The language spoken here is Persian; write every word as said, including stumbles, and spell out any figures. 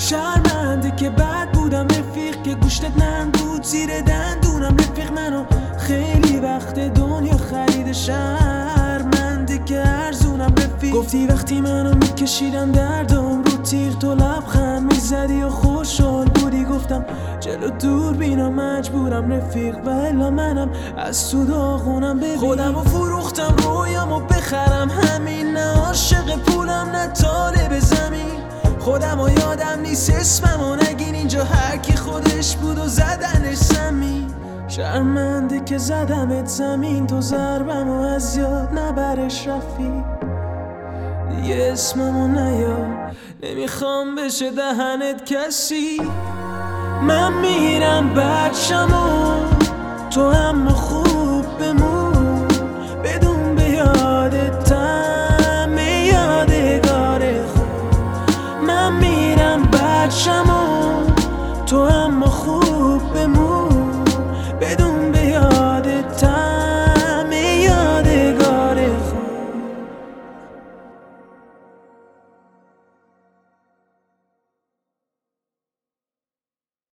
شرمنده که بد بودم رفیق، که گوشتت نرم بود زیر دندونم رفیق. منو خیلی وقت دنیا خرید، شرمنده که ارزونم رفیق. گفتی وقتی منو میکشیدم دردم رو تیغ، تو لبخند میزدی و خوشحال بودی. گفتم جلو دور بینم مجبورم رفیق، ولی منم از تو داغونم. ببین خودم رو فروختم رویامو بخرم، همین نه عاشق پولم نه طالب زمین. خودم و یادم نیست اسممو نگین، اینجا هر کی خودش بود و زدنش زمین. شرمنده که زدمت زمین، تو ضربمو از یاد نبرش رفیق. دیگه اسممو نیار، نمیخوام بشه دهنت کسی. من میرم بچمو تو هم خوب بمون.